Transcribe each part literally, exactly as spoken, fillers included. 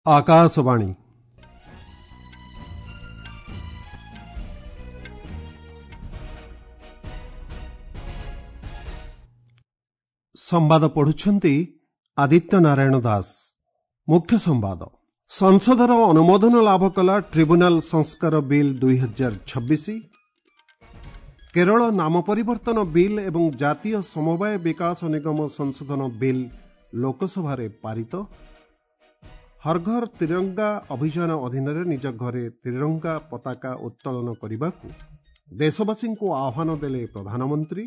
आकाशवाणी संवाद पढ़ुछंती आदित्य नारायण दास। मुख्य संवाद संसदर अनुमोदन लाभ कला ट्रिब्यूनाल संस्कार बिल दुई हजार छब्बीस। केरल नाम परिवर्तन बिल एवं जातीय समवाय विकास निगम संशोधन बिल लोकसभा पारित। हर घर तिरंगा अभियान अधीन निज घरे तिरंगा पताका उत्तोलन करने को देशवासी को आह्वान देले प्रधानमंत्री।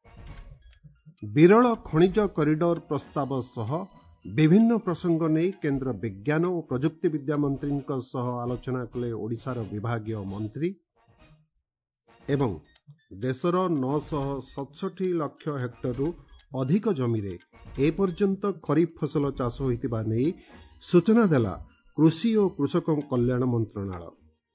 विरल खनिज कॉरिडोर प्रस्ताव सह विभिन्न प्रसंग नहीं केंद्र विज्ञान और प्रजुक्ति विद्या मंत्री सह आलोचना कले ओडिशार विभागीय मंत्री। एवं देशर नौ सौ सतसठ लक्ष हेक्टर अधिक जमी रे ए पर्यंत खरीफ फसल चाष होइतिबा नै सूचना देला कृषि और कृषक कल्याण मंत्रणालय।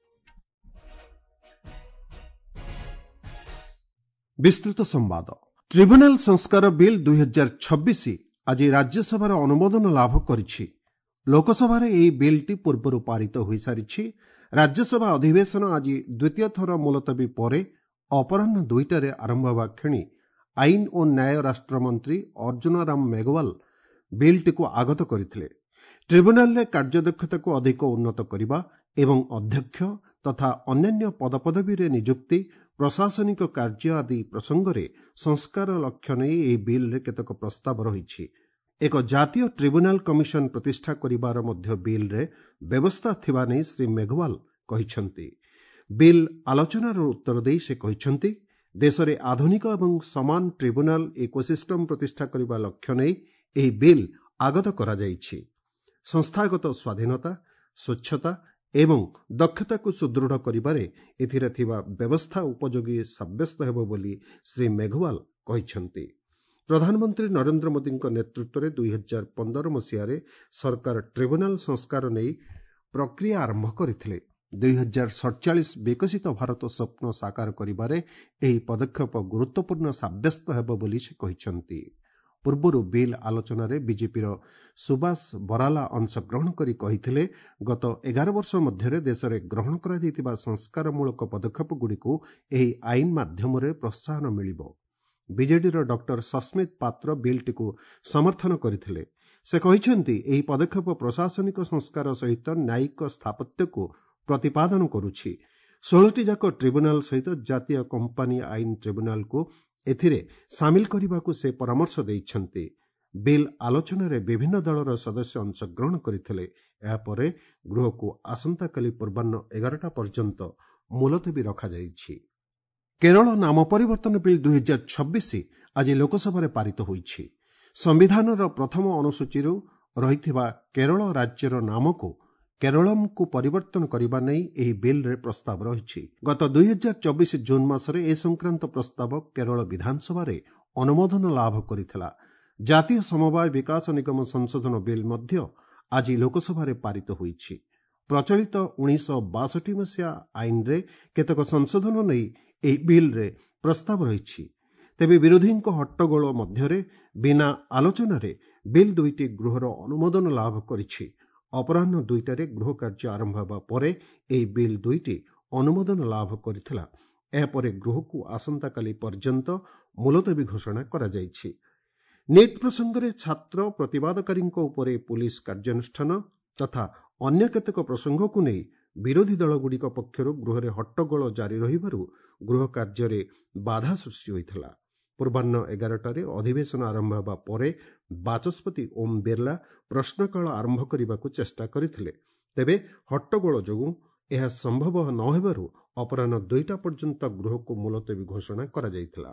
विस्तृत संवाद ट्रिब्यूनाल संस्कार बिल दुई हजार छब्बीस आज राज्यसभा अनुमोदन लाभ करिछि। लोकसभा यह बिलटी पूर्व पारित हो सारी। राज्यसभा अधिवेशन आज द्वितीय थर मुलतवी पर अपराह दुईटारे आरंभ होगा क्षणी आईन और न्याय राष्ट्रमंत्री अर्जुन राम मेघवाल बिलटी को आगत करथिले। ट्रिब्यूनाल कार्यदक्षता को अधिक उन्नत करने एवं अध्यक्ष तथा अन्यान्य पदपदवी नियुक्ति प्रशासनिक कार्य आदि प्रसंग में संस्कार लक्ष्य नहीं यह बिल केतक प्रस्ताव रही। एक जातीय ट्रिब्यूनाल कमिशन प्रतिष्ठा करिबार मध्य बिल रे व्यवस्था थिबा नै श्री मेघवाल कहिसंती। बिल आलोचनार उत्तर दे से कहिसंती देश में आधुनिक एवं समान ट्रिब्यूनाल इकोसिस्टम प्रतिष्ठा करिबा लक्ष्य नै एही बिल आगत करा जायछि। संस्थागत स्वाधीनता स्वच्छता एवं दक्षता को सुदृढ़ करिबारे एथिरे थिबा व्यवस्था उपयोगी साब्यस्त हेबो बोली श्री मेघवाल कहिसंती। प्रधानमंत्री नरेंद्र मोदी नेतृत्व में दुई हजार पंदर मसीह सरकार ट्रिब्यूनाल संस्कार नहीं प्रक्रिया आरंभ करथिले। दुई हजार सड़चाश विकसित भारत स्वप्न साकार करिबारे एही पदक्षेप गुरुत्वपूर्ण साब्यस्त हेबो बोली से कहिसंती। पूर्वर बिल आलोचन बीजेपी सुभाष बराला अंशग्रहण करी कहिथिले गत एगार वर्ष मध्य देश में ग्रहण करा संस्कारमूलक पदक्षेप गुड़िक एही आईन माध्यम प्रोत्साहन मिलिबो। बीजेडी डॉक्टर सस्मित पात्र बिलटी को समर्थन करथिले। से कहिसंती एही पदक्षेप प्रशासनिक संस्कार सहित न्यायिक स्थापत्य को प्रतिपादन करुछि। षोलटी जाक ट्रिब्यूनाल सहित जातीय कंपनी आईन ट्रिब्यूनाल को एथिरे सामिल करने को से परामर्श देइछंती। बिल आलोचन रे विभिन्न दलर सदस्य अंशग्रहण करथिले। एहा परे गृह को आसंता काली पूर्वाह्न एगारटा पर्यंत मुलतवी रखा जाइछि। केरल नाम परिवर्तन बिल दुई हजार छब्बीस आज लोकसभा पारित होइछि। संविधान प्रथम अनुसूची रहिथिबा केरल राज्यर नाम को केरलम को परिवर्तन करने नहीं एही बिल रे प्रस्ताव रही। गत दुई हजार चौबीस जून मासरे ए संक्रांत प्रस्ताव केरल विधानसभा रे अनुमोदन लाभ करिथिला। जातीय समवाय विकास निगम संशोधन बिल मध्य आज लोकसभा रे पारित होइछि। प्रचलित उन्नीस सौ बासठ मसीहा आईन रे केतक संशोधन नहीं एही बिल रे प्रस्ताव रही। तेबे विरोधी हट्टगोल मध्य बिना आलोचन रे बिल दुईटी गृहर अनुमोदन लाभ करिछि। अपराह्न दुईटारे गृह कार्य आरंभ होगा पर यह बिल दुईटी अनुमोदन लाभ करथिला। एहा परे गृह को आसंता काली पर्यंत मुलतवी घोषणा करा जायछि। नीट प्रसंग में छात्र प्रतिवादकारी उपरे पुलिस कार्यानुष्ठान तथा अन्य केतक प्रसंग को नहीं विरोधी दलगुड़िक पक्षर गृह में हट्टगोल जारी रहिबारु गृह कार्य बाधा सृष्टि होइथिला। पूर्वाह्न एगारटारे अधिवेशन आरंभ होगा पर बाचस्पति ओम बिरला प्रश्नकाल आरंभ करने को चेष्टा करथिले। तेबे हट्टगोल जोगु यह संभव न हेबारु अपराह्न दुईटा पर्यंत गृह को मुलतवी घोषणा करा जायथिला।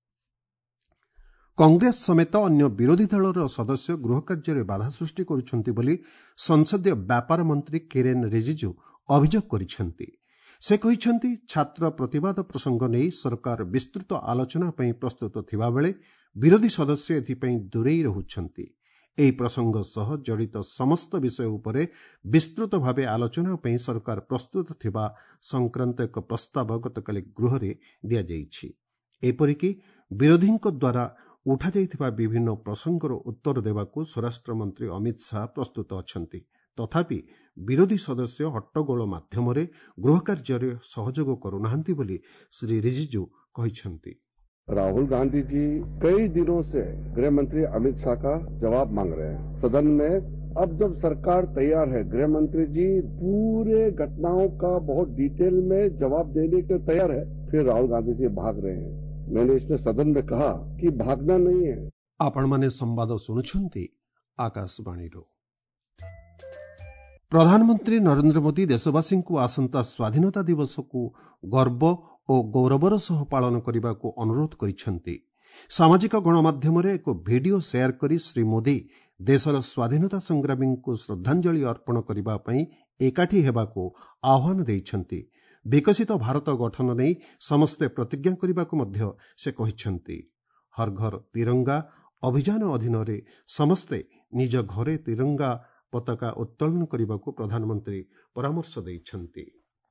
कांग्रेस समेत अन्य विरोधी दलर सदस्य गृह कार्य बाधा सृष्टि करुछंती बोली संसदीय व्यापार मंत्री किरेन रिजिजू अभियोग करिसेंती। से कहिसंती छात्र प्रतिवाद प्रसंग नहीं सरकार विस्तृत आलोचना पई प्रस्तुत थिबा बेले विरोधी सदस्य एथिपई दूरेई रहुछंती। एही प्रसंग सह जड़ित समस्त विषय उपरे विस्तृत भावे आलोचना पई सरकार प्रस्तुत थिबा संक्रांत एक प्रस्ताव गतकाली गृह रे दिया जाइछि। एपरिकी विरोधी द्वारा उठा जाइथिबा विभिन्न प्रसंगर उत्तर देवाकू स्वराष्ट्र मंत्री अमित शाह प्रस्तुत अछंती। ତଥାପି ବିରୋଧୀ ସଦସ୍ୟ ହଟ୍ଟଗୋଳ ମାଧ୍ୟମରେ ଗୃହ କାର୍ଯ୍ୟରେ ସହଯୋଗ କରୁନାହାନ୍ତି ବୋଲି ଶ୍ରୀ ରିଜିଜୁ କହିଛନ୍ତି। राहुल गांधी जी कई दिनों से गृह मंत्री अमित शाह का जवाब मांग रहे हैं सदन में। अब जब सरकार तैयार है, गृह मंत्री जी पूरे घटनाओं का बहुत डिटेल में जवाब देने के तैयार है, फिर राहुल गांधी जी भाग रहे हैं। मैंने इसलिए सदन में कहा कि भागना नहीं है। आपण माने संवाद सुनुछंती आकाशवाणी रो। प्रधानमंत्री नरेंद्र मोदी देशवासी को आसंता स्वाधीनता दिवस को गर्व और गौरवर सह पालन करने को अनुरोध करिसेंती। सामाजिक गणमाध्यम एक वीडियो शेयर करी श्री मोदी देशर स्वाधीनता संग्रामी को श्रद्धांजलि अर्पण करने एकाठी हेबा को आह्वान देइछंती। विकसित भारत गठन नहीं समस्ते प्रतिज्ञा करने को मध्य से कहिसेंती। हर घर तिरंगा अभियान अधीन रे समस्ते निज घरे तिरंगा पताका उत्तोलन करने को प्रधानमंत्री परामर्श देइछंती।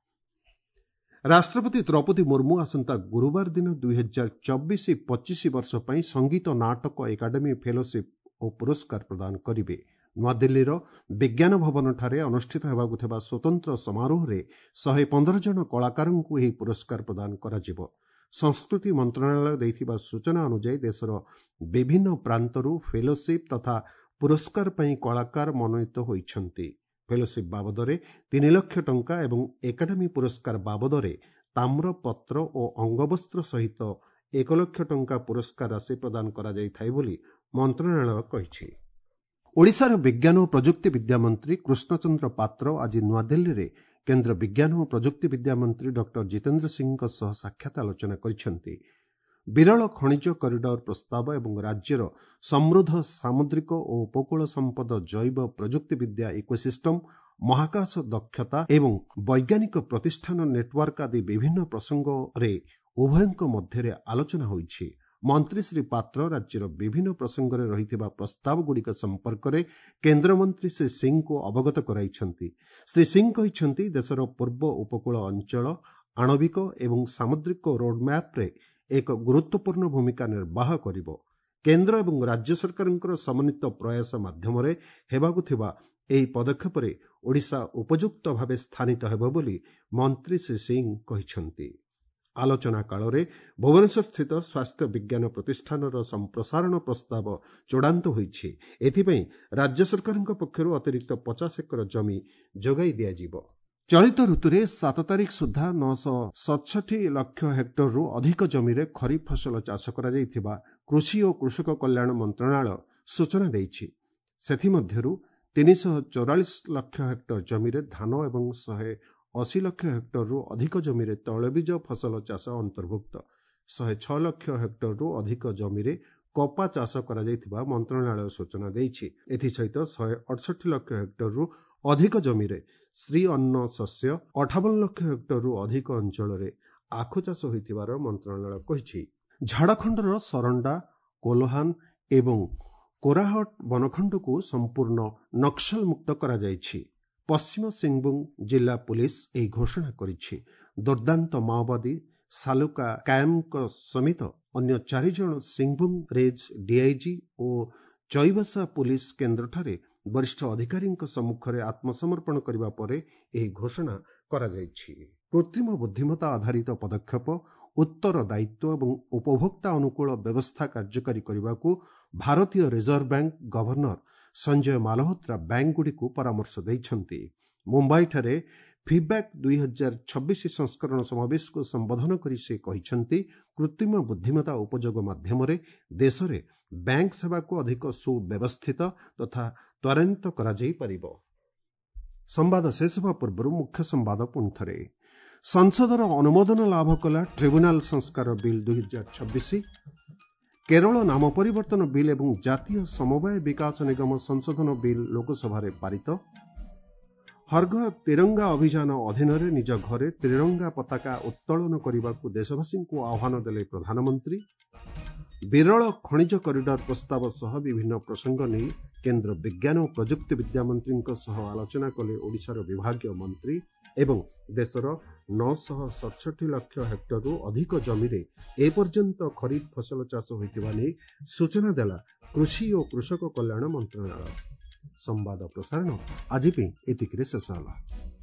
राष्ट्रपति द्रौपदी मुर्मू आसंता गुरुवार दिन दुई हजार चौबीस पच्चीस वर्ष पर संगीत नाटक एकाडेमी फेलोशिप और पुरस्कार प्रदान करेंगे। नुआदिल्लीर विज्ञान भवन ठारे अनुष्ठित होगाकु थिबा स्वतंत्र समारोह रे एक सौ पंद्रह जन कलाकारों को यह पुरस्कार प्रदान करा जिवो। संस्कृति मंत्रणालय देथिबा सूचना अनुसार देशर विभिन्न प्रांतरू फेलोशिप तथा पुरस्कार पई कलाकार मनोनीत होइछंती। फेलोशिप बाबदरे तीन लाख टंका एवं एकाडेमी पुरस्कार बाबदरे ताम्रपत्र और अंगवस्त्र सहित एक लाख टंका पुरस्कार राशि प्रदान करा जाई थाई बोली मंत्रणालय कहिछि। ओडिशार विज्ञान और प्रजुक्ति विद्या मंत्री कृष्णचंद्र पात्र आज नुआदिल्ली रे केंद्र विज्ञान और प्रजुक्ति विद्या मंत्री डॉक्टर जितेंद्र सिंह सह साक्षात आलोचना करिसेंती। विरल खनिज कॉरिडोर प्रस्ताव एवं राज्यर समृद्ध सामुद्रिक और उपकूल संपद जैव प्रजुक्ति विद्या इकोसिस्टम महाकाश दक्षता एवं वैज्ञानिक प्रतिष्ठान नेटवर्क आदि विभिन्न प्रसंग रे उभयଙ୍କ ମଧ୍ୟରେ आलोचना होईछि। मंत्री श्री पात्र राज्यर विभिन्न प्रसंग रे रहिथिबा प्रस्ताव गुड़िक संपर्क में केन्द्रमंत्री श्री सिंह को अवगत कराइछंती। श्री सिंह कहिछंती देशर पूर्व उपकूल अंचल आणविक एवं सामुद्रिक रोडमैप रे एक गुरुत्वपूर्ण भूमिका निर्वाह करिबो। केंद्र एवं राज्य सरकारଙ୍କର समन्वित प्रयास माध्यम रे हेबाकु थिबा एही पदक्षेप रे ओडिशा उपयुक्त भावे स्थानित हेबो बोली मंत्री श्री सिंह कहिछंती। आलोचना काल में भुवनेश्वर स्थित स्वास्थ्य विज्ञान प्रतिष्ठान संप्रसारण प्रस्ताव चूड़ांत होईछि। एथिपई राज्य सरकार पक्षरु अतिरिक्त पचास एकर जमी जोगाई दियाजिबो। चलित ऋतुरे सात तारीख सुधा नौ सौ सतसठी लक्ष हेक्टर रु अधिक जमी रे खरीफ फसल चाष करा जायथिबा कृषि और कृषक कल्याण मंत्रणालय सूचना देइछि। सेथिमध्यरु तीन सौ चौवालीस लक्ष हेक्टर जमी रे धान एवं एक सौ अस्सी लक्ष हेक्टर रु अधिक जमी रे तैलबीज फसल चाष अंतर्भुक्त। एक सौ छह लक्ष हेक्टर रु अधिक जमी रे कपा चाष करा जायथिबा मंत्रणालय सूचना देइछि। एथि सहित एक सौ अड़सठ लक्ष हेक्टर रु अधिक जमी रे श्री अन्न शस्य अठावन लक्ष हेक्टर रु अधिक अंचल रे आखु चाष होइथिबार मंत्रणालय कहिछि। झारखंडर सरंडा कोल्हान एवं कोराहट बनखंड को संपूर्ण नक्सल मुक्त करा जायछि। पश्चिम सिंहभूम जिला पुलिस यह घोषणा करिछि। दुर्दांत माओवादी सालुका कायम समेत अन्य चार जन सिंहभूम रेंज डीआईजी और चईबसा पुलिस केन्द्र ठारे वरिष्ठ अधिकारी सम्मुख में आत्मसमर्पण करने पर यह घोषणा करा जायछि। कृत्रिम बुद्धिमत्ता आधारित पदक्षेप उत्तरदायित्व और उपभोक्ता अनुकूल व्यवस्था कार्यकारी करने को भारतीय reserve bank governor Sanjay Malhotra bank गुड़ी को परामर्श देइछंती। मुंबई ठारे फीडबैक दुई हजार छब्बीस संस्करण समावेश को संबोधन करी से कहिछंती कृत्रिम बुद्धिमत्ता उपयोग माध्यम देश में बैंक सेवा को अधिक सुव्यवस्थित तथा त्वरान्वित करा जाई परिबो। संवाद शेष होगा पूर्व मुख्य संवाद पुणी थे। संसदर अनुमोदन लाभ कला ट्रिब्यूनाल संस्कार बिल दुई हजार छब्बीस, केरल नाम परिवर्तन बिल एवं जातीय समवाय विकास निगम संशोधन बिल लोकसभा पारित। हर घर तिरंगा अभियान अधीन निज घरे तिरंगा पताका उत्तोलन करने को देशवासी को आह्वान देले प्रधानमंत्री। विरल खनिज कॉरिडोर प्रस्ताव सह विभिन्न प्रसंग नहीं केंद्र विज्ञान और प्रजुक्ति विद्या मंत्री सह आलोचना कले ओडिशार विभागीय मंत्री एवं देशर नौ सौ सतसठी लक्ष हेक्टर रु अधिक जमी रे ए पर्यंत खरीफ फसल चाष होइतिबा नै सूचना देला कृषि और कृषक कल्याण मंत्रणालय। ସମ୍ବାଦ ପ୍ରସାରଣ ଆଜି ପାଇଁ ଏତିକିରେ ଶେଷ ହେଲା।